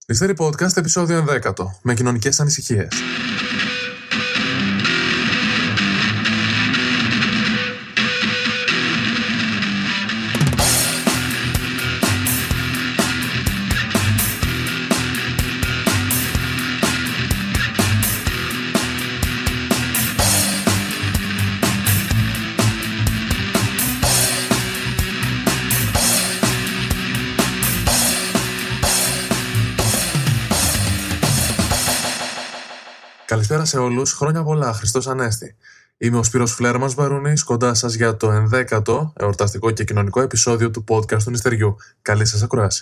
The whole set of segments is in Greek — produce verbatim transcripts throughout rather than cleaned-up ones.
Ληστέρη Podcast, επεισόδιο ενδέκατο, με κοινωνικές ανησυχίες. Καλησπέρα σε όλους, χρόνια πολλά, Χριστός Ανέστη. Είμαι ο Σπύρος Φλέρμας Βαρούνης, κοντά σας για το ενδέκατο εορταστικό και κοινωνικό επεισόδιο του podcast του Νηστεριού. Καλή σας ακρόαση.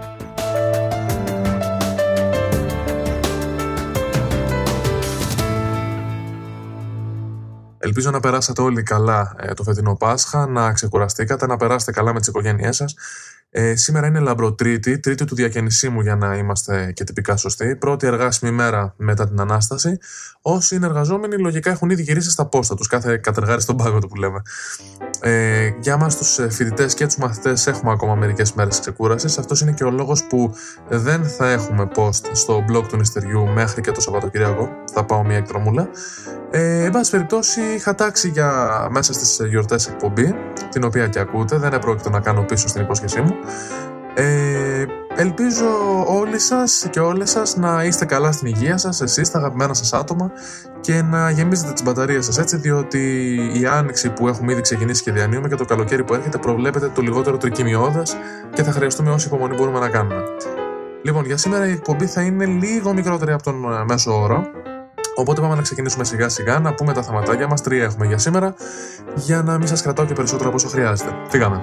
Ελπίζω να περάσατε όλοι καλά ε, το φετινό Πάσχα, να ξεκουραστήκατε, να περάσετε καλά με τις οικογένειές σας. Ε, σήμερα είναι Λαμπροτρίτη, τρίτη του διακαινησίμου για να είμαστε και τυπικά σωστοί. Πρώτη εργάσιμη μέρα μετά την Ανάσταση. Όσοι είναι εργαζόμενοι, λογικά έχουν ήδη γυρίσει στα πόστα τους, κάθε κατεργάρι στον πάγο του που λέμε. Ε, για μας τους φοιτητές και τους μαθητές έχουμε ακόμα μερικές μέρες ξεκούρασης. Αυτός είναι και ο λόγος που δεν θα έχουμε post στο blog του Νηστεριού μέχρι και το Σαββατοκύριακο. Θα πάω μια εκδρομούλα. Ε, εν πάση περιπτώσει, είχα τάξει για μέσα στις γιορτές εκπομπή, την οποία και ακούτε, δεν επρόκειτο να κάνω πίσω στην υπόσχεσή μου. Ε, ελπίζω όλοι σας και όλες σας να είστε καλά στην υγεία σας, εσείς, τα αγαπημένα σας άτομα, και να γεμίζετε τις μπαταρίες σας έτσι, διότι η άνοιξη που έχουμε ήδη ξεκινήσει και διανύουμε και το καλοκαίρι που έρχεται προβλέπεται το λιγότερο τρικυμιώδες και θα χρειαστούμε όση υπομονή μπορούμε να κάνουμε. Λοιπόν, για σήμερα η εκπομπή θα είναι λίγο μικρότερη από τον μέσο όρο. Οπότε πάμε να ξεκινήσουμε σιγά σιγά, να πούμε τα θεματάκια μας, τρία έχουμε για σήμερα, για να μην σας κρατάω και περισσότερο από όσο χρειάζεται. Φύγαμε.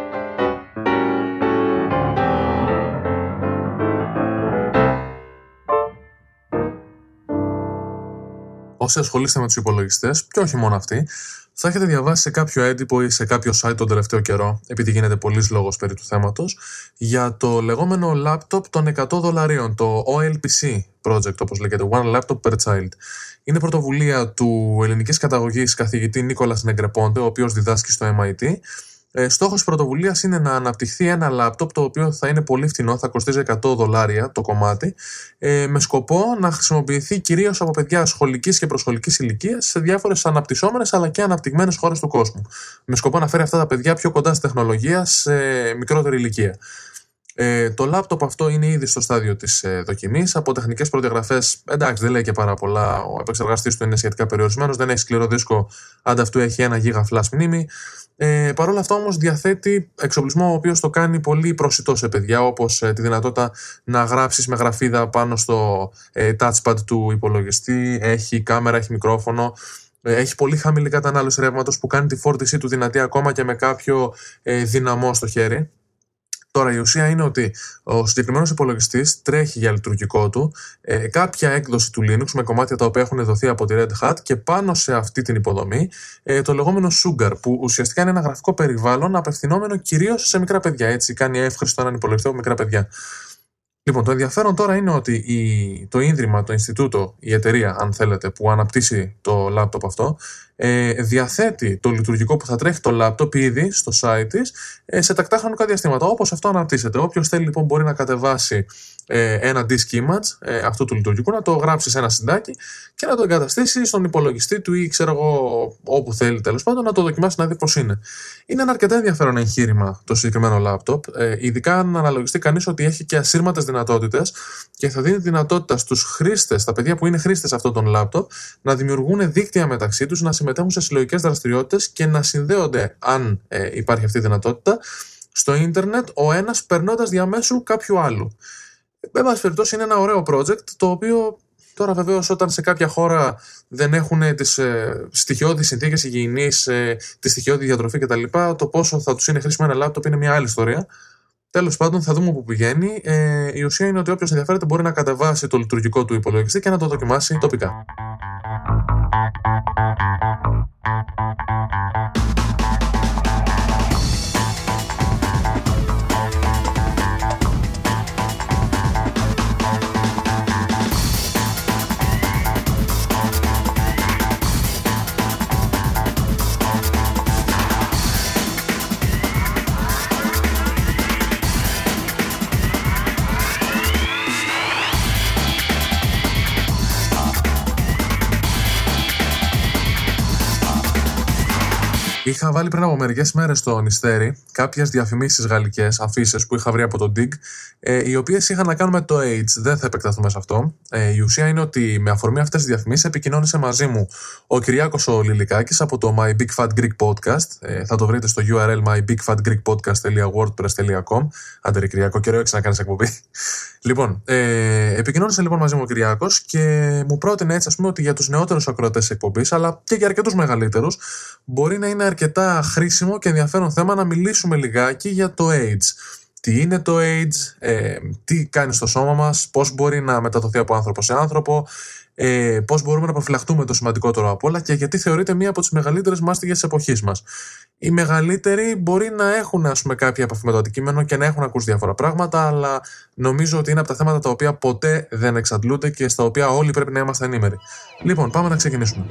Όσοι ασχολείστε με τους υπολογιστές, και όχι μόνο αυτοί, θα έχετε διαβάσει σε κάποιο έντυπο ή σε κάποιο site τον τελευταίο καιρό, επειδή γίνεται πολλής λόγος περί του θέματος, για το λεγόμενο laptop των εκατό δολαρίων, το ο ελ πι σι project, όπως λέγεται, One Laptop Per Child. Είναι πρωτοβουλία του ελληνικής καταγωγής καθηγητή Νίκολας Νεγκρεπόντε, ο οποίος διδάσκει στο εμ άι τι. Ε, στόχος της πρωτοβουλίας είναι να αναπτυχθεί ένα λάπτοπ το οποίο θα είναι πολύ φθηνό, θα κοστίζει εκατό δολάρια το κομμάτι, ε, με σκοπό να χρησιμοποιηθεί κυρίως από παιδιά σχολικής και προσχολικής ηλικίας σε διάφορες αναπτυσσόμενες αλλά και αναπτυγμένες χώρες του κόσμου. Με σκοπό να φέρει αυτά τα παιδιά πιο κοντά στη τεχνολογία σε μικρότερη ηλικία. Ε, το λάπτοπ αυτό είναι ήδη στο στάδιο της ε, δοκιμής. Από τεχνικές προδιαγραφές, εντάξει, δεν λέει και πάρα πολλά. Ο επεξεργαστής του είναι σχετικά περιορισμένος, δεν έχει σκληρό δίσκο, ανταυτού έχει ένα γίγα flash μνήμη. Ε, Παρ' όλα αυτά όμως διαθέτει εξοπλισμό ο οποίος το κάνει πολύ προσιτό σε παιδιά, όπως ε, τη δυνατότητα να γράψεις με γραφίδα πάνω στο ε, touchpad του υπολογιστή, έχει κάμερα, έχει μικρόφωνο. Έχει πολύ χαμηλή κατανάλωση ρεύματος που κάνει τη φόρτισή του δυνατή ακόμα και με κάποιο ε, δυναμό στο χέρι. Τώρα η ουσία είναι ότι ο συγκεκριμένος υπολογιστής τρέχει για λειτουργικό του ε, κάποια έκδοση του Linux με κομμάτια τα οποία έχουν δοθεί από τη Red Hat και πάνω σε αυτή την υποδομή ε, το λεγόμενο Sugar, που ουσιαστικά είναι ένα γραφικό περιβάλλον απευθυνόμενο κυρίως σε μικρά παιδιά. Έτσι κάνει εύχριστο έναν υπολογιστή από μικρά παιδιά. Λοιπόν, το ενδιαφέρον τώρα είναι ότι η, το ίδρυμα, το Ινστιτούτο, η εταιρεία, αν θέλετε, που αναπτύσσει το λάπτοπ αυτό, ε, διαθέτει το λειτουργικό που θα τρέχει το λάπτοπ ήδη στο site της ε, σε τακτά χρονικά διαστήματα, όπως αυτό αναπτύσσεται. Όποιος θέλει λοιπόν μπορεί να κατεβάσει ε, ένα disk image ε, αυτού του λειτουργικού, να το γράψει σε ένα συντάκι και να το εγκαταστήσει στον υπολογιστή του ή ξέρω εγώ όπου θέλει τέλος πάντων, να το δοκιμάσει να δει πώς είναι. Είναι ένα αρκετά ενδιαφέρον εγχείρημα το συγκεκριμένο λάπτοπ, ε, ειδικά αν αναλογιστεί κανείς ότι έχει και ασύρματες δυνατότητες και θα δίνει δυνατότητα στους χρήστες, τα παιδιά που είναι χρήστες αυτών των λάπτοπ, να δημιουργούν δίκτυα μεταξύ τους, να συμμετέχουν σε συλλογικές δραστηριότητες και να συνδέονται, αν ε, υπάρχει αυτή η δυνατότητα, στο ίντερνετ ο ένας περνώντας διαμέσου κάποιου άλλου. Με πάση περιπτώσει είναι ένα ωραίο project, το οποίο τώρα βεβαίως όταν σε κάποια χώρα δεν έχουν τις ε, στοιχειώδεις συνθήκες υγιεινής, ε, τη στοιχειώδη διατροφή κτλ., το πόσο θα τους είναι χρήσιμο ένα λάπτοπ είναι μια άλλη ιστορία. Τέλος πάντων, θα δούμε πού πηγαίνει. Ε, η ουσία είναι ότι όποιος ενδιαφέρεται μπορεί να κατεβάσει το λειτουργικό του υπολογιστή και να το δοκιμάσει τοπικά. Είχα βάλει πριν από μερικές μέρες στο Νηστέρι κάποιες διαφημίσεις γαλλικές, αφίσες που είχα βρει από το Dig, ε, οι οποίες είχαν να κάνουν με το AIDS. Δεν θα επεκταθούμε σε αυτό. Ε, η ουσία είναι ότι με αφορμή αυτές τις διαφημίσεις επικοινώνησε μαζί μου ο Κυριάκος ο Λιλικάκης από το My Big Fat Greek Podcast. Ε, θα το βρείτε στο γιου αρ ελ my big fat greek podcast dot wordpress dot com. Άντε ρε Κυριάκο, καιρό έξι να κάνεις εκπομπή. Λοιπόν, ε, επικοινώνησε λοιπόν μαζί μου ο Κυριάκος και μου πρότεινε έτσι, ας πούμε, ότι για τους νεότερους ακροατές εκπομπής, αλλά και για αρκετούς μεγαλύτερους, μπορεί να είναι αρκετά χρήσιμο και ενδιαφέρον θέμα να μιλήσουμε λιγάκι για το AIDS. Τι είναι το AIDS, ε, τι κάνει στο σώμα μας, πώς μπορεί να μεταδοθεί από άνθρωπο σε άνθρωπο, ε, πώς μπορούμε να προφυλαχτούμε το σημαντικότερο απ' όλα και γιατί θεωρείται μία από τις μεγαλύτερες μάστιγες της εποχής μας. Οι μεγαλύτεροι μπορεί να έχουν, ας πούμε, κάποια επαφή με το αντικείμενο και να έχουν ακούσει διάφορα πράγματα, αλλά νομίζω ότι είναι από τα θέματα τα οποία ποτέ δεν εξαντλούνται και στα οποία όλοι πρέπει να είμαστε ενήμεροι. Λοιπόν, πάμε να ξεκινήσουμε.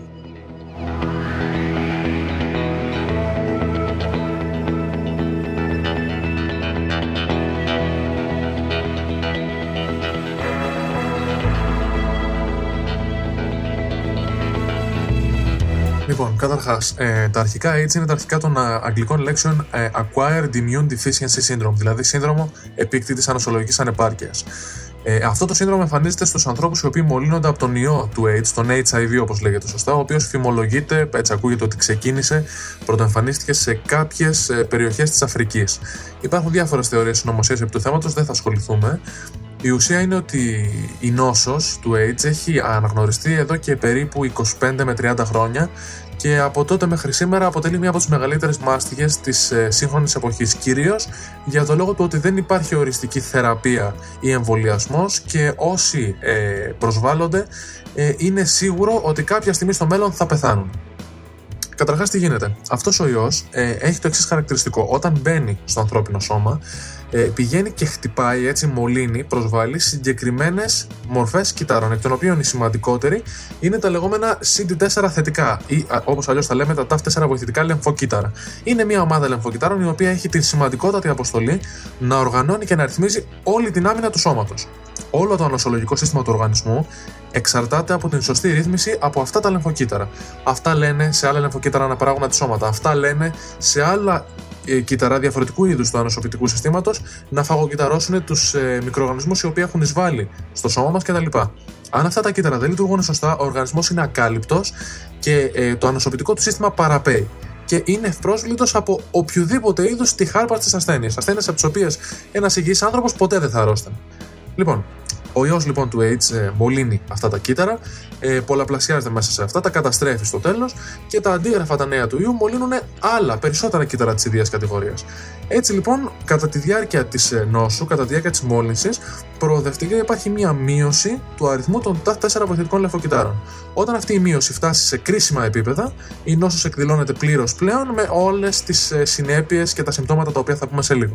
Λοιπόν, καταρχάς, ε, τα αρχικά AIDS είναι τα αρχικά των α, αγγλικών λέξεων ε, Acquired Immune Deficiency Syndrome, δηλαδή σύνδρομο επίκτητης ανοσολογικής ανεπάρκειας. Ε, αυτό το σύνδρομο εμφανίζεται στους ανθρώπους οι οποίοι μολύνονται από τον ιό του AIDS, τον έιτς άι βι όπως λέγεται σωστά, ο οποίος φημολογείται, έτσι ακούγεται ότι ξεκίνησε, πρωτοεμφανίστηκε σε κάποιες ε, περιοχές της Αφρικής. Υπάρχουν διάφορες θεωρίες συνωμοσίας επί του θέματος, δεν θα ασχοληθούμε. Η ουσία είναι ότι η νόσος του AIDS έχει αναγνωριστεί εδώ και περίπου είκοσι πέντε με τριάντα χρόνια και από τότε μέχρι σήμερα αποτελεί μία από τις μεγαλύτερες μάστιγες της ε, σύγχρονης εποχής, κυρίως για το λόγο του ότι δεν υπάρχει οριστική θεραπεία ή εμβολιασμός και όσοι ε, προσβάλλονται ε, είναι σίγουρο ότι κάποια στιγμή στο μέλλον θα πεθάνουν. Καταρχάς, τι γίνεται. Αυτός ο ιός ε, έχει το εξής χαρακτηριστικό. Όταν μπαίνει στο ανθρώπινο σώμα, ε, πηγαίνει και χτυπάει, έτσι μολύνει, προσβάλλει συγκεκριμένες μορφές κυττάρων, εκ των οποίων η σημαντικότερη είναι τα λεγόμενα σι ντι φορ θετικά ή όπως αλλιώς τα λέμε τα ταφ φορ βοηθητικά λεμφοκύτταρα. Είναι μια ομάδα λεμφοκυττάρων η οποία έχει την σημαντικότατη αποστολή να οργανώνει και να ρυθμίζει όλη την άμυνα του σώματος. Όλο το ανοσολογικό σύστημα του οργανισμού εξαρτάται από την σωστή ρύθμιση από αυτά τα λεμφοκύτταρα. Αυτά λένε σε άλλα λεμφοκύτταρα να παράγουν αντισώματα. Αυτά λένε σε άλλα ε, κύτταρα διαφορετικού είδους του ανοσοποιητικού συστήματος να φαγοκυταρώσουν τους ε, μικροοργανισμούς οι οποίοι έχουν εισβάλει στο σώμα μας κτλ. Αν αυτά τα κύτταρα δεν λειτουργούν σωστά, ο οργανισμός είναι ακάλυπτος και ε, το ανοσοποιητικό του σύστημα παραπέει. Και είναι ευπρόσβλητος από οποιοδήποτε είδους τυχάρπαστες ασθένειες. Ασθένειες από τις οποίες ένας υγιής άνθρωπος ποτέ δεν θα αρρώστανε. Λοιπόν, ο ιός λοιπόν του AIDS ε, μολύνει αυτά τα κύτταρα, ε, πολλαπλασιάζεται μέσα σε αυτά, τα καταστρέφει στο τέλος και τα αντίγραφα τα νέα του ιού μολύνουν άλλα περισσότερα κύτταρα της ίδιας κατηγορίας. Έτσι λοιπόν, κατά τη διάρκεια της νόσου, κατά τη διάρκεια της μόλυνσης, προοδευτικά υπάρχει μία μείωση του αριθμού των ταφ φορ βοηθητικών λεμφοκυττάρων. Όταν αυτή η μείωση φτάσει σε κρίσιμα επίπεδα, η νόσος εκδηλώνεται πλήρως πλέον με όλες τις συνέπειες και τα συμπτώματα τα οποία θα πούμε σε λίγο.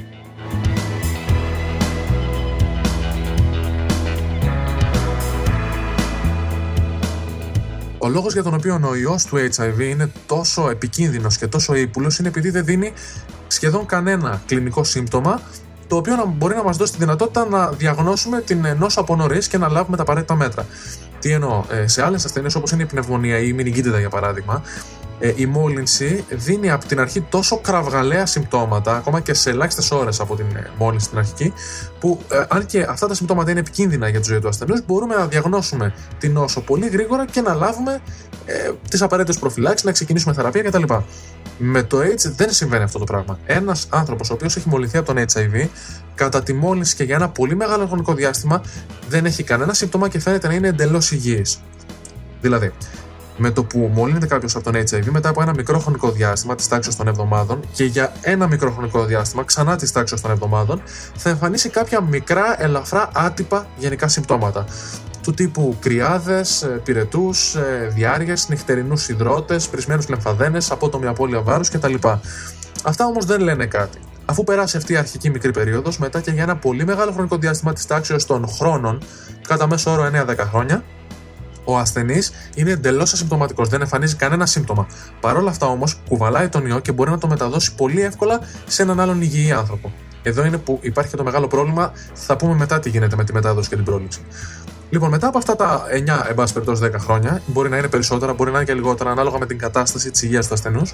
Ο λόγος για τον οποίο ο ιός του έιτς άι βι είναι τόσο επικίνδυνος και τόσο ύπουλος είναι επειδή δεν δίνει σχεδόν κανένα κλινικό σύμπτωμα, το οποίο μπορεί να μας δώσει τη δυνατότητα να διαγνώσουμε την νόσο από νωρίς και να λάβουμε τα απαραίτητα μέτρα. Τι εννοώ, σε άλλες ασθένειες όπως είναι η πνευμονία ή η μηνυγκίτιδα για παράδειγμα, η μόλυνση δίνει από την αρχή τόσο κραυγαλαία συμπτώματα, ακόμα και σε ελάχιστες ώρες από την μόλυνση την αρχική, που ε, αν και αυτά τα συμπτώματα είναι επικίνδυνα για τη ζωή του ασθενούς, μπορούμε να διαγνώσουμε την νόσο πολύ γρήγορα και να λάβουμε ε, τις απαραίτητες προφυλάξεις, να ξεκινήσουμε θεραπεία κτλ. Με το AIDS δεν συμβαίνει αυτό το πράγμα. Ένας άνθρωπος ο οποίος έχει μολυνθεί από τον έιτς άι βι, κατά τη μόλυνση και για ένα πολύ μεγάλο χρονικό διάστημα, δεν έχει κανένα σύμπτωμα και φαίνεται να είναι εντελώς υγιής. Δηλαδή, με το που μολύνεται κάποιος από τον έιτς άι βι, μετά από ένα μικρό χρονικό διάστημα της τάξης των εβδομάδων και για ένα μικρό χρονικό διάστημα ξανά της τάξης των εβδομάδων, θα εμφανίσει κάποια μικρά, ελαφρά, άτυπα γενικά συμπτώματα. Του τύπου κρυάδες, πυρετούς, διάρειες, νυχτερινούς υδρότες, πρισμένους λεμφαδένες, απότομη απώλεια βάρους κτλ. Αυτά όμως δεν λένε κάτι. Αφού περάσει αυτή η αρχική μικρή περίοδος, μετά και για ένα πολύ μεγάλο χρονικό διάστημα της τάξης των χρόνων, κατά μέσο όρο εννέα με δέκα χρόνια, ο ασθενής είναι εντελώς ασυμπτωματικός, δεν εμφανίζει κανένα σύμπτωμα. Παρ' όλα αυτά όμως, κουβαλάει τον ιό και μπορεί να το μεταδώσει πολύ εύκολα σε έναν άλλον υγιή άνθρωπο. Εδώ είναι που υπάρχει και το μεγάλο πρόβλημα, θα πούμε μετά τι γίνεται με τη μετάδοση και την πρόληψη. Λοιπόν, μετά από αυτά τα εννέα, εν πάση περιπτώσει δέκα χρόνια, μπορεί να είναι περισσότερα, μπορεί να είναι και λιγότερα, ανάλογα με την κατάσταση της υγείας του ασθενούς,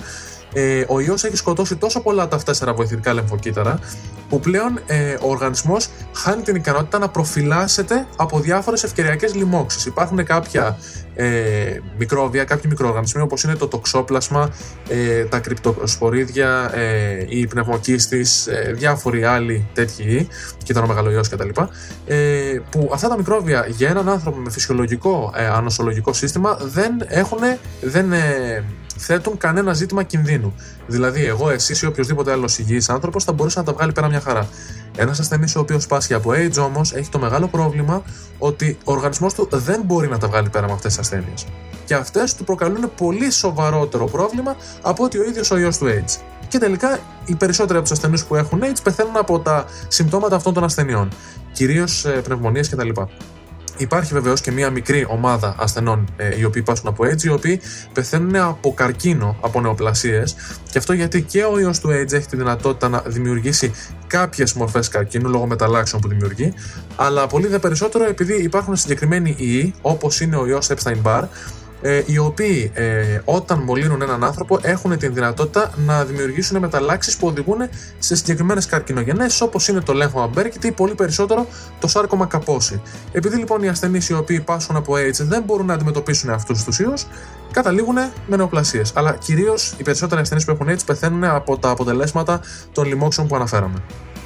ε, ο ιός έχει σκοτώσει τόσο πολλά τα τέσσερα βοηθητικά λεμφοκύτταρα, που πλέον ε, ο οργανισμός χάνει την ικανότητα να προφυλάσσεται από διάφορες ευκαιριακές λοιμώξεις. Υπάρχουν κάποια ε, μικρόβια, κάποιοι μικροοργανισμοί, όπως είναι το τοξόπλασμα, ε, τα κρυπτοσπορίδια, ε, η πνευμοκύστης, ε, διάφοροι άλλοι τέτοιοι, κύτταρο-μεγαλοϊός κτλ. Ε, που αυτά τα μικρόβια για έναν άνθρωπο με φυσιολογικό ε, ανοσολογικό σύστημα δεν έχουν, δεν ε, θέτουν κανένα ζήτημα κινδύνου. Δηλαδή, εγώ, εσείς ή οποιοδήποτε άλλος υγιής άνθρωπος θα μπορούσε να τα βγάλει πέρα μια χαρά. Ένας ασθενής ο οποίος πάσχει από AIDS όμως έχει το μεγάλο πρόβλημα ότι ο οργανισμός του δεν μπορεί να τα βγάλει πέρα με αυτές τις ασθένειες. Και αυτές του προκαλούν πολύ σοβαρότερο πρόβλημα από ότι ο ίδιος ο ιός του AIDS. Και τελικά οι περισσότεροι από τους ασθενείς που έχουν AIDS πεθαίνουν από τα συμπτώματα αυτών των ασθενειών, κυρίως ε, πνευμονίες κτλ. Υπάρχει βεβαίως και μία μικρή ομάδα ασθενών ε, οι οποίοι πάσχουν από AIDS, οι οποίοι πεθαίνουν από καρκίνο, από νεοπλασίες, και αυτό γιατί και ο ιός του AIDS έχει τη δυνατότητα να δημιουργήσει κάποιες μορφές καρκίνου λόγω μεταλλάξεων που δημιουργεί, αλλά πολύ δε περισσότερο επειδή υπάρχουν συγκεκριμένοι ιοί, όπως είναι ο ιός Epstein-Barr, ε, οι οποίοι ε, όταν μολύνουν έναν άνθρωπο έχουν την δυνατότητα να δημιουργήσουν μεταλλάξεις που οδηγούν σε συγκεκριμένες καρκινογενέσεις, όπως είναι το λέμφωμα Burkitt ή πολύ περισσότερο το σάρκωμα Kaposi. Επειδή λοιπόν οι ασθενείς οι οποίοι πάσχουν από AIDS δεν μπορούν να αντιμετωπίσουν αυτούς τους ιούς, καταλήγουν με νεοπλασίες. Αλλά κυρίως οι περισσότεροι ασθενείς που έχουν AIDS πεθαίνουν από τα αποτελέσματα των λοιμώξεων που αναφέραμε.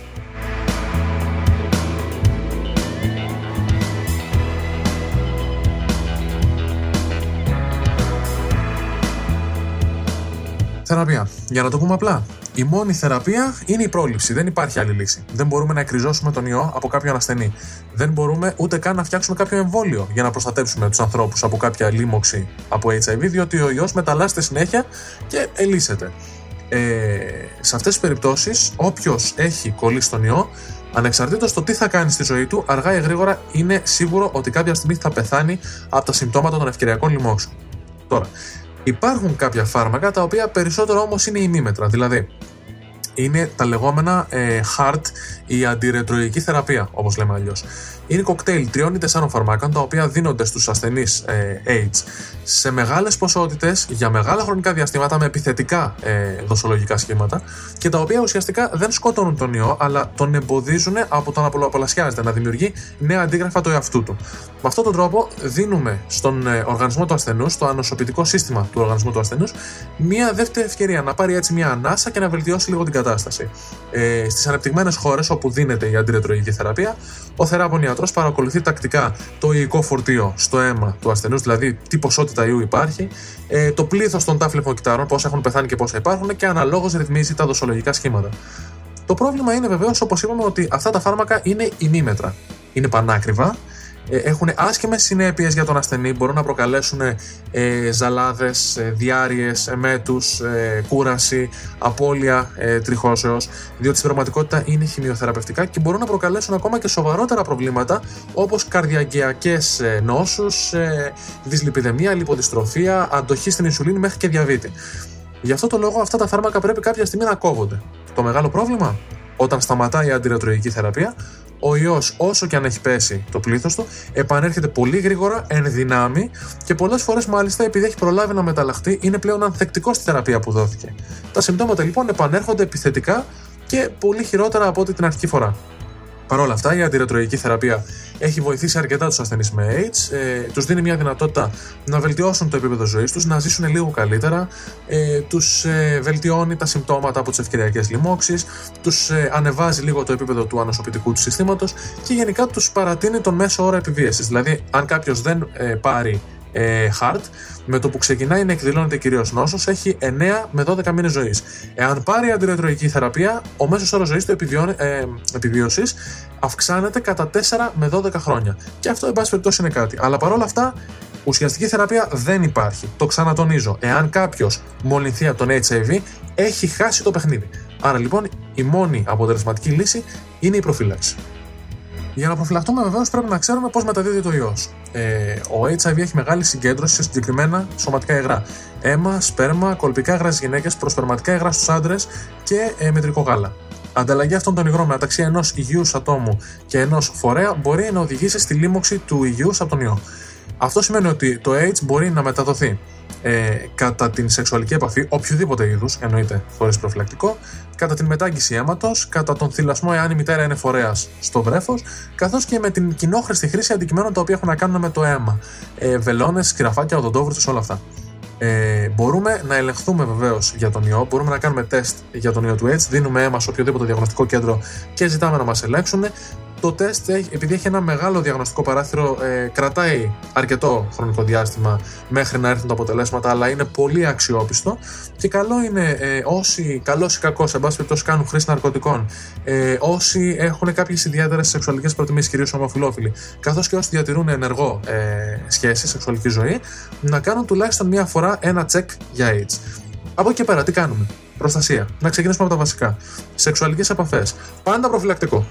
Θεραπεία. Για να το πούμε απλά, η μόνη θεραπεία είναι η πρόληψη. Δεν υπάρχει άλλη λύση. Δεν μπορούμε να εκριζώσουμε τον ιό από κάποιον ασθενή. Δεν μπορούμε ούτε καν να φτιάξουμε κάποιο εμβόλιο για να προστατέψουμε τους ανθρώπους από κάποια λίμωξη από έιτς άι βι, διότι ο ιός μεταλλάσσεται συνέχεια και ελύσσεται. Ε, σε αυτές τις περιπτώσεις, όποιος έχει κολλήσει τον ιό, ανεξαρτήτως το τι θα κάνει στη ζωή του, αργά ή γρήγορα είναι σίγουρο ότι κάποια στιγμή θα πεθάνει από τα συμπτώματα των ευκαιριακών λοιμώξεων. Τώρα, υπάρχουν κάποια φάρμακα τα οποία περισσότερο όμως είναι ημίμετρα, δηλαδή είναι τα λεγόμενα ε, χάρτ, η αντιρετροϊκή θεραπεία, όπως λέμε αλλιώς. Είναι κοκτέιλ τριών ή τεσσάρων φαρμάκων τα οποία δίνονται στους ασθενείς ε, AIDS σε μεγάλες ποσότητες για μεγάλα χρονικά διαστήματα με επιθετικά ε, δοσολογικά σχήματα και τα οποία ουσιαστικά δεν σκοτώνουν τον ιό, αλλά τον εμποδίζουν από το να πολλαπλασιάζεται, να δημιουργεί νέα αντίγραφα του εαυτού του. Με αυτόν τον τρόπο δίνουμε στον ε, οργανισμό του ασθενούς, στο ανοσοποιητικό σύστημα του οργανισμού του ασθενούς, μια δεύτερη ευκαιρία να πάρει έτσι μια ανάσα και να βελτιώσει λίγο την κατάσταση. Ε, στις ανεπτυγμένες χώρες όπου δίνεται η αντιρετροϊκή θεραπεία, ο θεράπων ιατρός παρακολουθεί τακτικά το ιικό φορτίο στο αίμα του ασθενούς, δηλαδή τι ποσότητα ιού υπάρχει, ε, το πλήθος των τάφ λεμφοκυττάρων, πόσα έχουν πεθάνει και πόσα υπάρχουν, και αναλόγως ρυθμίζει τα δοσολογικά σχήματα. Το πρόβλημα είναι βεβαίως, όπως είπαμε, ότι αυτά τα φάρμακα είναι ημίμετρα. Είναι πανάκριβα. Έχουν άσχημες συνέπειες για τον ασθενή, μπορούν να προκαλέσουν ε, ζαλάδες, ε, διάρειες, εμέτους, ε, κούραση, απώλεια ε, τριχώσεως, διότι στην πραγματικότητα είναι χημειοθεραπευτικά και μπορούν να προκαλέσουν ακόμα και σοβαρότερα προβλήματα όπως καρδιαγγειακές ε, νόσους, ε, δυσλιπιδεμία, λιποδυστροφία, αντοχή στην ινσουλίνη μέχρι και διαβήτη. Γι' αυτό το λόγο αυτά τα φάρμακα πρέπει κάποια στιγμή να κόβονται. Το μεγάλο πρόβλημα, όταν σταματάει η αντιρετροϊκή θεραπεία, ο ιός, όσο και αν έχει πέσει το πλήθος του, επανέρχεται πολύ γρήγορα, εν δυνάμει, και πολλές φορές μάλιστα, επειδή έχει προλάβει να μεταλλαχτεί, είναι πλέον ανθεκτικό στη θεραπεία που δόθηκε. Τα συμπτώματα λοιπόν επανέρχονται επιθετικά και πολύ χειρότερα από ό,τι την αρχική φορά. Παρ' όλα αυτά, η αντιρετροϊκή θεραπεία έχει βοηθήσει αρκετά τους ασθενείς με AIDS, ε, τους δίνει μια δυνατότητα να βελτιώσουν το επίπεδο ζωής τους, να ζήσουν λίγο καλύτερα, ε, τους ε, βελτιώνει τα συμπτώματα από τις ευκαιριακές λοιμώξεις, τους ε, ανεβάζει λίγο το επίπεδο του ανοσοποιητικού του συστήματος και γενικά τους παρατείνει τον μέσο όρο επιβίωσης. Δηλαδή, αν κάποιος δεν ε, πάρει ε, χαρτ, με το που ξεκινάει να εκδηλώνεται κυρίως νόσος, έχει εννέα με δώδεκα μήνες ζωής. Εάν πάρει αντιρετροϊκή θεραπεία, ο μέσος όρος ζωής του ε, επιβίωσης αυξάνεται κατά τέσσερα με δώδεκα χρόνια. Και αυτό, εν πάση περιπτώσει, είναι κάτι. Αλλά παρόλα αυτά, ουσιαστική θεραπεία δεν υπάρχει. Το ξανατονίζω. Εάν κάποιος μολυνθεί από τον έιτς άι βι, έχει χάσει το παιχνίδι. Άρα λοιπόν, η μόνη αποτελεσματική λύση είναι η προφύλαξη. Για να προφυλαχτούμε, βεβαίως, πρέπει να ξέρουμε πώς μεταδίδεται ο ιός. Ε, ο έιτς άι βι έχει μεγάλη συγκέντρωση σε συγκεκριμένα σωματικά υγρά. Αίμα, σπέρμα, κολπικά υγρά στις γυναίκες, προσπερματικά υγρά στους άντρες και ε, μετρικό γάλα. Ανταλλαγή αυτών των υγρών μεταξύ ενός υγιούς ατόμου και ενός φορέα μπορεί να οδηγήσει στη λίμωξη του υγιούς από τον ιό. Αυτό σημαίνει ότι το AIDS μπορεί να μεταδοθεί ε, κατά την σεξουαλική επαφή, οποιοδήποτε είδους, εννοείται χωρίς προφυλακτικό, κατά την μετάγγιση αίματος, κατά τον θυλασμό εάν η μητέρα είναι φορέας στο βρέφος, καθώς και με την κοινόχρηστη χρήση αντικειμένων τα οποία έχουν να κάνουν με το αίμα. Ε, βελόνες, σκυραφάκια, οδοντόβουρτες, όλα αυτά. Ε, μπορούμε να ελεγχθούμε βεβαίως για τον ιό, μπορούμε να κάνουμε τεστ για τον ιό του AIDS, δίνουμε αίμα σε οποιοδήποτε διαγνωστικό κέντρο και ζητάμε να μας ελέγξουν. Το τεστ, επειδή έχει ένα μεγάλο διαγνωστικό παράθυρο, ε, κρατάει αρκετό χρονικό διάστημα μέχρι να έρθουν τα αποτελέσματα, αλλά είναι πολύ αξιόπιστο και καλό είναι ε, όσοι καλώς ή κακώς, εν πάση περιπτώσει, κάνουν χρήση ναρκωτικών, ε, όσοι έχουν κάποιες ιδιαίτερες σεξουαλικές προτιμήσεις, κυρίως ομοφυλόφιλοι, καθώς και όσοι διατηρούν ενεργό ε, σχέση, σεξουαλική ζωή, να κάνουν τουλάχιστον μία φορά ένα τσεκ για AIDS. Από εκεί και πέρα, τι κάνουμε? Προστασία. Να ξεκινήσουμε από τα βασικά. Σεξουαλικές επαφές. Πάντα προφυλακτικό.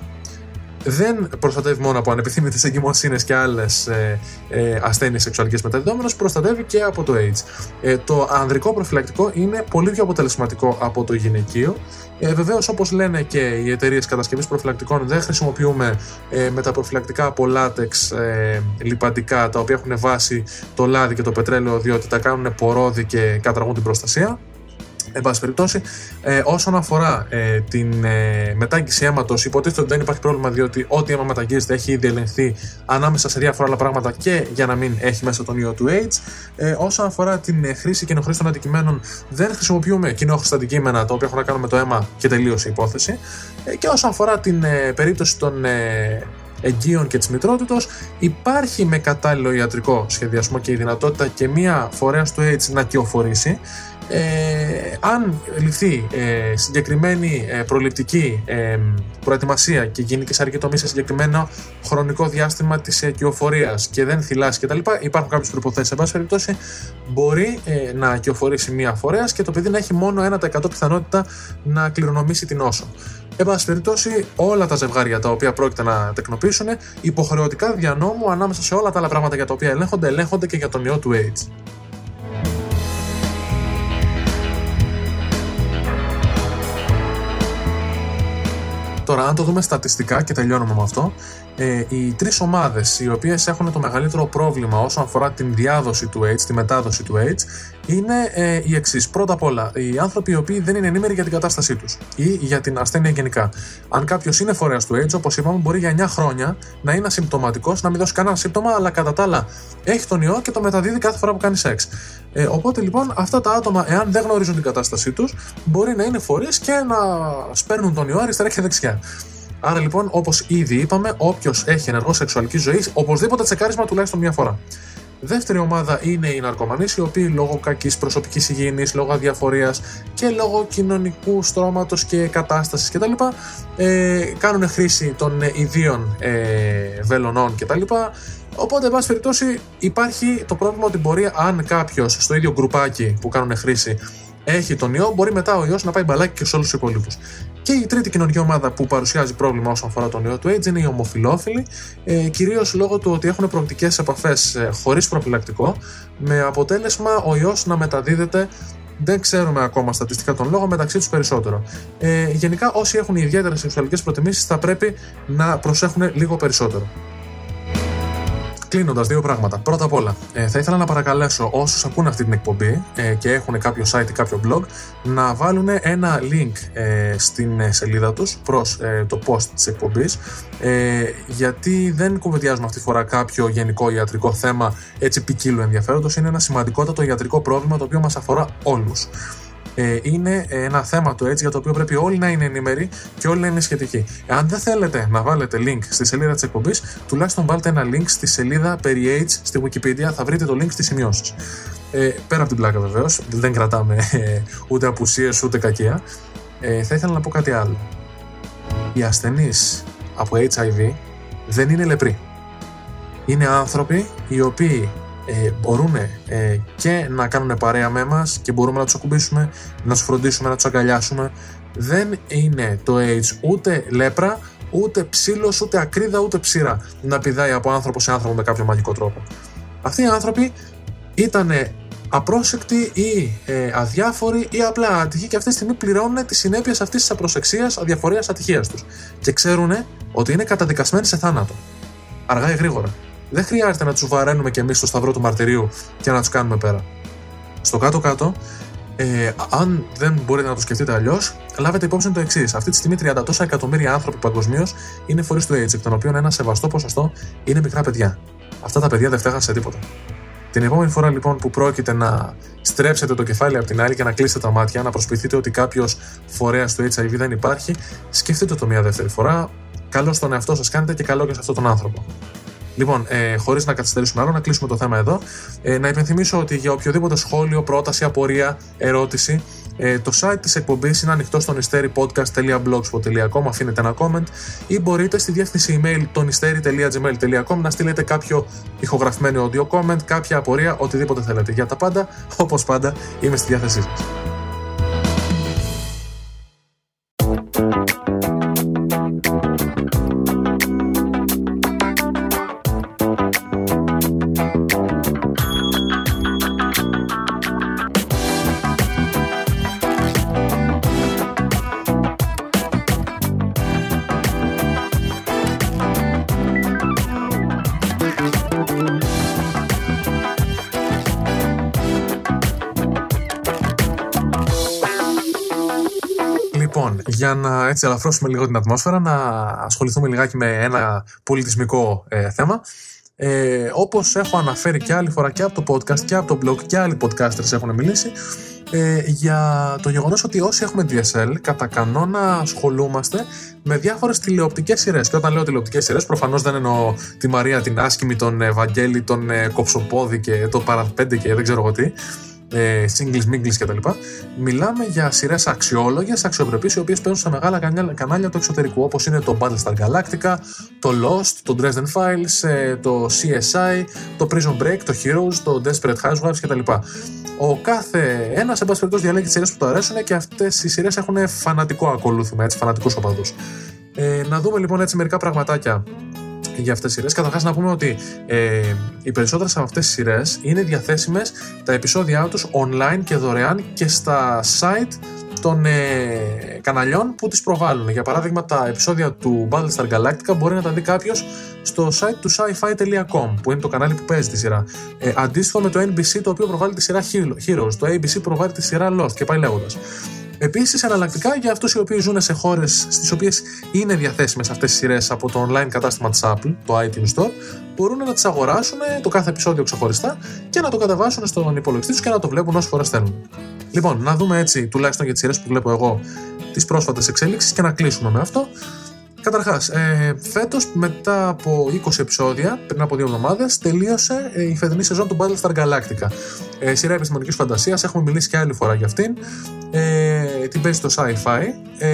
Δεν προστατεύει μόνο από ανεπιθύμητες εγκυμοσύνες και άλλες ε, ε, ασθένειες σεξουαλικές μεταδιδόμενες, προστατεύει και από το AIDS. Ε, το ανδρικό προφυλακτικό είναι πολύ πιο αποτελεσματικό από το γυναικείο. Ε, βεβαίως, όπως λένε και οι εταιρείες κατασκευής προφυλακτικών, δεν χρησιμοποιούμε ε, μεταπροφυλακτικά από λάτεξ ε, λιπαντικά, τα οποία έχουν βάση το λάδι και το πετρέλαιο, διότι τα κάνουν πορόδι και καταργούν την προστασία. Εν πάση περιπτώσει, ε, όσον αφορά ε, την ε, μετάγγιση αίματος, υποτίθεται ότι δεν υπάρχει πρόβλημα, διότι ό,τι αίμα μεταγγίζεται έχει ήδη ελεγχθεί ανάμεσα σε διάφορα άλλα πράγματα και για να μην έχει μέσα τον ιό του AIDS. Ε, όσον αφορά την ε, χρήση κοινοχρήστων αντικειμένων, δεν χρησιμοποιούμε κοινόχρηστα αντικείμενα τα οποία έχουν να κάνουν με το αίμα και τελείωσε η υπόθεση. Ε, και όσον αφορά την ε, περίπτωση των ε, εγγύων και της μητρότητος, υπάρχει με κατάλληλο ιατρικό σχεδιασμό και η δυνατότητα και μία φορέας του AIDS να κυοφορήσει. Ε, αν ληφθεί ε, συγκεκριμένη ε, προληπτική ε, προετοιμασία και γίνει και σε αρκετό τομή σε συγκεκριμένο χρονικό διάστημα της ε, κυοφορίας και δεν θυλάσει κτλ., υπάρχουν κάποιες προϋποθέσεις. Εν πάση περιπτώσει, μπορεί ε, να κυοφορήσει μία φορέας και το παιδί να έχει μόνο ένα τοις εκατό πιθανότητα να κληρονομήσει την νόσο. Εν πάση περιπτώσει, όλα τα ζευγάρια τα οποία πρόκειται να τεκνοποιήσουν, υποχρεωτικά δια νόμου, ανάμεσα σε όλα τα άλλα πράγματα για τα οποία ελέγχονται, ελέγχονται και για τον ιό του AIDS. Τώρα, αν το δούμε στατιστικά και τελειώνουμε με αυτό, ε, οι τρεις ομάδες οι οποίες έχουν το μεγαλύτερο πρόβλημα όσον αφορά την διάδοση του AIDS, τη μετάδοση του AIDS, είναι ε, οι εξής. Πρώτα απ' όλα, οι άνθρωποι οι οποίοι δεν είναι ενήμεροι για την κατάστασή τους ή για την ασθένεια γενικά. Αν κάποιος είναι φορέας του AIDS, όπως είπαμε, μπορεί για εννιά χρόνια να είναι ασυμπτωματικός, να μην δώσει κανένα σύμπτωμα, αλλά κατά τα άλλα έχει τον ιό και το μεταδίδει κάθε φορά που κάνει σεξ. Ε, οπότε λοιπόν, αυτά τα άτομα, εάν δεν γνωρίζουν την κατάστασή τους, μπορεί να είναι φορείς και να σπέρνουν τον ιό αριστερά και δεξιά. Άρα λοιπόν, όπως ήδη είπαμε, όποιος έχει ενεργό σεξουαλική ζωή, οπωσδήποτε τσεκάρισμα τουλάχιστον μία φορά. Δεύτερη ομάδα είναι οι ναρκωμανείς, οι οποίοι λόγω κακής προσωπικής υγιεινής, λόγω αδιαφορίας και λόγω κοινωνικού στρώματος και κατάστασης κτλ. Ε, κάνουν χρήση των ιδίων ε, βελονών κτλ. Οπότε, εν πάση περιπτώσει, υπάρχει το πρόβλημα ότι μπορεί, αν κάποιος στο ίδιο γκρουπάκι που κάνουν χρήση έχει τον ιό, μπορεί μετά ο ιός να πάει μπαλάκι και σε όλους τους υπόλοιπους. Και η τρίτη κοινωνική ομάδα που παρουσιάζει πρόβλημα όσον αφορά τον ιό του AIDS είναι οι ομοφυλόφιλοι, ε, κυρίως λόγω του ότι έχουν προοπτικές επαφές ε, χωρίς προφυλακτικό, με αποτέλεσμα ο ιός να μεταδίδεται, δεν ξέρουμε ακόμα στατιστικά τον λόγο, μεταξύ τους περισσότερο. Ε, γενικά, όσοι έχουν ιδιαίτερες σεξουαλικές προτιμήσεις θα πρέπει να προσέχουν λίγο περισσότερο. Κλείνοντας, δύο πράγματα. Πρώτα απ' όλα, ε, θα ήθελα να παρακαλέσω όσους ακούνε αυτή την εκπομπή ε, και έχουν κάποιο site ή κάποιο blog να βάλουν ένα link ε, στην ε, σελίδα τους προς ε, το post της εκπομπής, ε, γιατί δεν κουβεντιάζουμε αυτή τη φορά κάποιο γενικό ιατρικό θέμα έτσι ποικίλου ενδιαφέροντος. Είναι ένα σημαντικότατο ιατρικό πρόβλημα το οποίο μας αφορά όλους. Ε, είναι ένα θέμα το έτσι για το οποίο πρέπει όλοι να είναι ενήμεροι και όλοι να είναι σχετικοί. Αν δεν θέλετε να βάλετε link στη σελίδα της εκπομπής, τουλάχιστον βάλτε ένα link στη σελίδα περί AIDS στη Wikipedia, θα βρείτε το link στις σημειώσεις. Ε, πέρα από την πλάκα βεβαίως, δεν κρατάμε ε, ούτε απουσίες ούτε κακία. Ε, θα ήθελα να πω κάτι άλλο. Οι ασθενείς από έιτς άι βι δεν είναι λεπροί. Είναι άνθρωποι οι οποίοι Ε, μπορούν ε, και να κάνουν παρέα με μας και μπορούμε να τους ακουμπήσουμε, να τους φροντίσουμε, να τους αγκαλιάσουμε. Δεν είναι το AIDS ούτε λέπρα, ούτε ψήλος, ούτε ακρίδα, ούτε ψήρα να πηδάει από άνθρωπο σε άνθρωπο με κάποιο μαγικό τρόπο. Αυτοί οι άνθρωποι ήταν απρόσεκτοι ή ε, αδιάφοροι ή απλά άτυχοι και αυτή τη στιγμή πληρώνουν τις συνέπειες αυτής της απροσεξίας, αδιαφορίας, ατυχίας τους. Και ξέρουν ότι είναι καταδικασμένοι σε θάνατο. Αργά ή γρήγορα. δεν χρειάζεται να τους βαραίνουμε κι εμείς στο σταυρό του μαρτυρίου και να τους κάνουμε πέρα. Στο κάτω-κάτω, ε, αν δεν μπορείτε να το σκεφτείτε αλλιώς, λάβετε υπόψη το εξής. Αυτή τη στιγμή τριάντα τόσα εκατομμύρια άνθρωποι παγκοσμίως είναι φορείς του AIDS, εκ των οποίων ένα σεβαστό ποσοστό είναι μικρά παιδιά. Αυτά τα παιδιά δεν φταίχαν σε τίποτα. Την επόμενη φορά λοιπόν που πρόκειται να στρέψετε το κεφάλι από την άλλη και να κλείσετε τα μάτια, να προσποιηθείτε ότι κάποιος φορέας του έιτς άι βι δεν υπάρχει, σκεφτείτε το μια δεύτερη φορά. Καλό στον εαυτό σας κάνετε και καλό και σε αυτόν τον άνθρωπο. Λοιπόν, ε, χωρίς να καθυστερήσουμε άλλο, να κλείσουμε το θέμα εδώ. Ε, να υπενθυμίσω ότι για οποιοδήποτε σχόλιο, πρόταση, απορία, ερώτηση, ε, το site της εκπομπής είναι ανοιχτό στο νηστέρι-podcast τελεία blogspot τελεία com. Αφήνετε ένα comment ή μπορείτε στη διεύθυνση email το νηστέρι τελεία gmail τελεία com να στείλετε κάποιο ηχογραφημένο audio comment, κάποια απορία, οτιδήποτε θέλετε. Για τα πάντα, όπως πάντα, είμαι στη διάθεσή σας. Λοιπόν, για να έτσι ελαφρώσουμε λίγο την ατμόσφαιρα, να ασχοληθούμε λιγάκι με ένα πολιτισμικό ε, θέμα. Ε, όπως έχω αναφέρει και άλλη φορά και από το podcast και από το blog και άλλοι podcasters έχουν μιλήσει, ε, για το γεγονός ότι όσοι έχουμε ντι ες ελ κατά κανόνα ασχολούμαστε με διάφορες τηλεοπτικές σειρές. Και όταν λέω τηλεοπτικές σειρές, προφανώς δεν εννοώ τη Μαρία την Άσκημη, τον Ευαγγέλη, τον ε, Κοψοπόδη και το Παραπέντε και δεν ξέρω εγώ τι. Singles, Mingles κτλ. Μιλάμε για σειρές αξιόλογες, αξιοπρεπείς, οι οποίες παίζουν σε μεγάλα κανάλια του εξωτερικού, όπως είναι το Battlestar Galactica, το Lost, το Dresden Files, το σι ες άι, το Prison Break, το Heroes, το Desperate Housewives κτλ. Ο κάθε ένας, εν πάση περιπτώσει, διαλέγει τις σειρές που του αρέσουν και αυτές οι σειρές έχουν φανατικό ακολούθημα, έτσι, φανατικούς οπαδούς. Ε, να δούμε λοιπόν έτσι μερικά πραγματάκια για αυτές τις σειρές. Καταρχάς να πούμε ότι ε, οι περισσότερες από αυτές τις σειρές είναι διαθέσιμες τα επεισόδια τους online και δωρεάν και στα site των ε, καναλιών που τις προβάλλουν. Για παράδειγμα, τα επεισόδια του Battlestar Galactica μπορεί να τα δει κάποιος στο site του sci-fi τελεία com, που είναι το κανάλι που παίζει τη σειρά. Ε, αντίστοιχο με το εν μπι σι, το οποίο προβάλλει τη σειρά Heroes, το έι μπι σι προβάλλει τη σειρά Lost και πάει λέγοντας. Επίσης, εναλλακτικά για αυτούς οι οποίοι ζουν σε χώρες στις οποίες είναι διαθέσιμες αυτές τις σειρές από το online κατάστημα της Apple, το iTunes Store, μπορούν να τις αγοράσουν το κάθε επεισόδιο ξεχωριστά και να το κατεβάσουν στον υπολογιστή τους και να το βλέπουν όσες φορές θέλουν. Λοιπόν, να δούμε έτσι, τουλάχιστον για τις σειρές που βλέπω εγώ, τις πρόσφατες εξέλιξεις και να κλείσουμε με αυτό. Καταρχάς, ε, φέτος μετά από είκοσι επεισόδια, πριν από δύο εβδομάδες, τελείωσε ε, η φετινή σεζόν του Battlestar Galactica. Ε, σειρά επιστημονικής φαντασίας, έχουμε μιλήσει και άλλη φορά για αυτήν. Ε, την παίζει το sci-fi. Ε,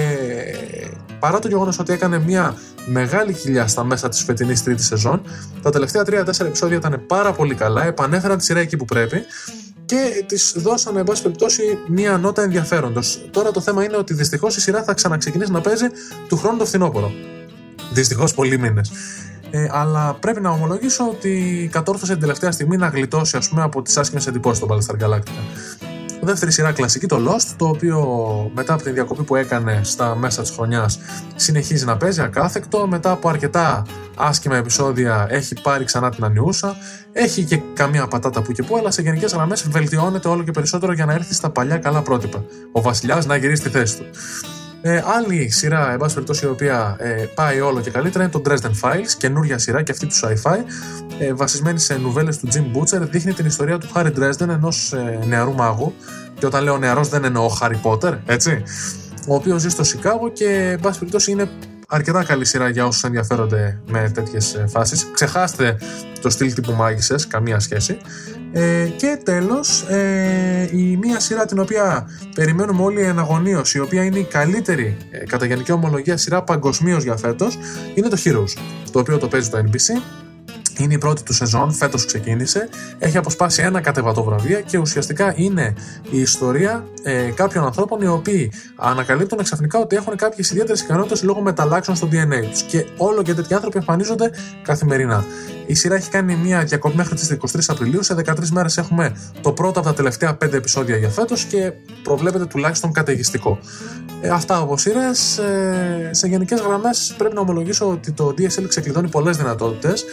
παρά το γεγονός ότι έκανε μια μεγάλη κοιλιά στα μέσα της φετινής τρίτης σεζόν, τα τελευταία τρία τέσσερα επεισόδια ήταν πάρα πολύ καλά, επανέφεραν τη σειρά εκεί που πρέπει και της δώσανε, εν πάση περιπτώσει, μία νότα ενδιαφέροντος. Τώρα το θέμα είναι ότι δυστυχώς η σειρά θα ξαναξεκινήσει να παίζει του χρόνου το φθινόπωρο. Δυστυχώς πολλοί μήνες. Ε, αλλά πρέπει να ομολογήσω ότι κατόρθωσε την τελευταία στιγμή να γλιτώσει, ας πούμε, από τις άσχημες εντυπώσεις του Battlestar Galactica. Δεύτερη σειρά κλασική, το Lost, το οποίο μετά από την διακοπή που έκανε στα μέσα της χρονιάς συνεχίζει να παίζει ακάθεκτο. Μετά από αρκετά άσχημα επεισόδια έχει πάρει ξανά την ανιούσα. Έχει και καμία πατάτα που και που, αλλά σε γενικές γραμμές βελτιώνεται όλο και περισσότερο για να έρθει στα παλιά καλά πρότυπα. Ο βασιλιάς να γυρίσει στη θέση του. Ε, άλλη σειρά, εν πάση περιπτώσει, η οποία ε, πάει όλο και καλύτερα είναι το Dresden Files, καινούρια σειρά και αυτή του sci-fi, ε, βασισμένη σε νουβέλες του Jim Butcher. Δείχνει την ιστορία του Harry Dresden, ενός ε, νεαρού μάγου, και όταν λέω νεαρός δεν εννοώ Harry Potter, έτσι, ο οποίος ζει στο Σικάγο και, εν πάση περιπτώσει, είναι αρκετά καλή σειρά για όσους ενδιαφέρονται με τέτοιες φάσεις. Ξεχάστε το στυλ τύπου μάγισσες, καμία σχέση. Ε, και τέλος, ε, η μία σειρά την οποία περιμένουμε όλοι εν αγωνίως, η οποία είναι η καλύτερη ε, κατά γενική ομολογία σειρά παγκοσμίως για φέτος, είναι το Heroes, το οποίο το παίζει το εν μπι σι. Είναι η πρώτη του σεζόν, φέτος ξεκίνησε, έχει αποσπάσει ένα κατεβατό βραβεία και ουσιαστικά είναι η ιστορία ε, κάποιων ανθρώπων οι οποίοι ανακαλύπτουν ξαφνικά ότι έχουν κάποιες ιδιαίτερες ικανότητες λόγω μεταλλάξεων στο ντι εν έι τους και όλο και τέτοιοι άνθρωποι εμφανίζονται καθημερινά. Η σειρά έχει κάνει μια διακοπή μέχρι τις εικοστή τρίτη Απριλίου, σε δεκατρείς μέρες έχουμε το πρώτο από τα τελευταία πέντε επεισόδια για φέτος και προβλέπεται τουλάχιστον καταιγιστικό. Ε, αυτά από σειρές. Ε, σε γενικές γραμμές πρέπει να ομολογήσω ότι το ντι ες ελ ξεκλειδώνει πολλές δυνατότητες.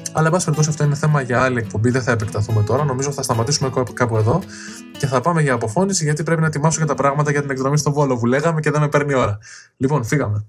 Αλλά, εν πάση περιπτώσει, αυτό είναι θέμα για άλλη εκπομπή. Δεν θα επεκταθούμε τώρα. Νομίζω θα σταματήσουμε κάπου εδώ και θα πάμε για αποφώνηση, γιατί πρέπει να ετοιμάσω και τα πράγματα για την εκδρομή στο Βόλο που λέγαμε και δεν με παίρνει ώρα. Λοιπόν, φύγαμε.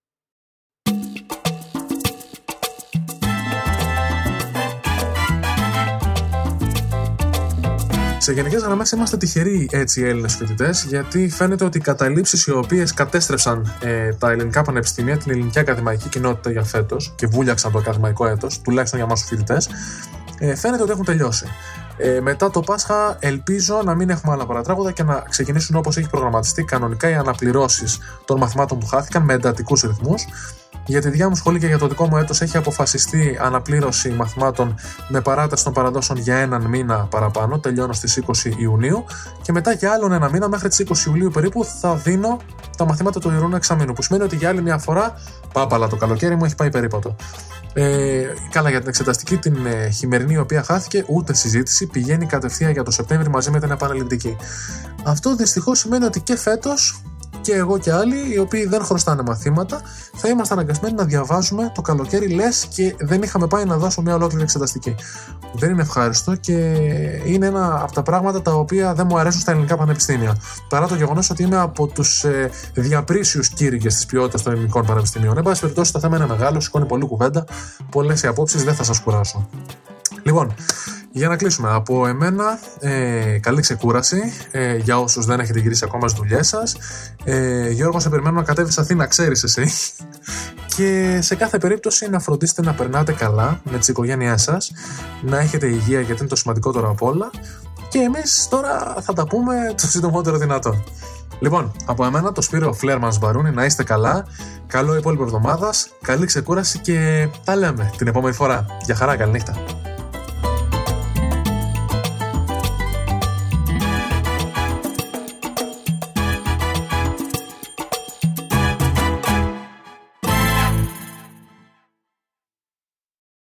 Σε γενικές γραμμές είμαστε τυχεροί έτσι οι Έλληνες φοιτητές, γιατί φαίνεται ότι οι καταλήψεις οι οποίες κατέστρεψαν ε, τα ελληνικά πανεπιστήμια, την ελληνική ακαδημαϊκή κοινότητα για φέτος και βούλιαξαν το ακαδημαϊκό έτος, τουλάχιστον για εμάς τους φοιτητές, ε, φαίνεται ότι έχουν τελειώσει. Ε, μετά το Πάσχα ελπίζω να μην έχουμε άλλα παρατράγουδα και να ξεκινήσουν όπως έχει προγραμματιστεί κανονικά οι αναπληρώσεις των μαθημάτων που χάθηκαν με εντατικούς ρυθμούς. Για τη δικιά μου σχολή και για το δικό μου έτος έχει αποφασιστεί αναπλήρωση μαθημάτων με παράταση των παραδόσεων για έναν μήνα παραπάνω, τελειώνω στις είκοσι Ιουνίου, και μετά για άλλον ένα μήνα μέχρι τις είκοσι Ιουλίου περίπου θα δίνω τα μαθήματα του ιερού εξαμήνου, που σημαίνει ότι για άλλη μια φορά πάπαλα το καλοκαίρι μου έχει πάει περίπατο. Ε, καλά, για την εξεταστική την ε, χειμερινή, η οποία χάθηκε, ούτε συζήτηση, πηγαίνει κατευθείαν για το Σεπτέμβρη μαζί με την επαναληπτική. Αυτό δυστυχώς σημαίνει ότι και φέτος και εγώ και άλλοι, οι οποίοι δεν χρωστάνε μαθήματα, θα είμαστε αναγκασμένοι να διαβάζουμε το καλοκαίρι, λες και δεν είχαμε πάει να δώσουμε μια ολόκληρη εξεταστική. Δεν είναι ευχάριστο και είναι ένα από τα πράγματα τα οποία δεν μου αρέσουν στα ελληνικά πανεπιστήμια. Παρά το γεγονός ότι είμαι από τους ε, διαπρίσιους κήρυγες της ποιότητας των ελληνικών πανεπιστημίων. Εν πάση περιπτώσει, το θέμα είναι μεγάλο, σηκώνει πολλή κουβέντα, πολλές οι απόψεις, δεν θα σας κουράσω. Λοιπόν, για να κλείσουμε, από εμένα ε, καλή ξεκούραση ε, για όσους δεν έχετε γυρίσει ακόμα στις δουλειές σας. ε, Γιώργο, σε περιμένω να κατέβεις Αθήνα, ξέρεις εσύ. Και σε κάθε περίπτωση να φροντίσετε να περνάτε καλά με τις οικογένειές σας, να έχετε υγεία, γιατί είναι το σημαντικότερο απ' όλα. Και εμείς τώρα θα τα πούμε το συντομότερο δυνατό. Λοιπόν, από εμένα το Σπύρο Φλέρμανς Βαρούνι, να είστε καλά, καλό υπόλοιπο εβδομάδας, καλή ξεκούραση και τα λέμε την επόμενη φορά. Γεια χαρά, καληνύχτα.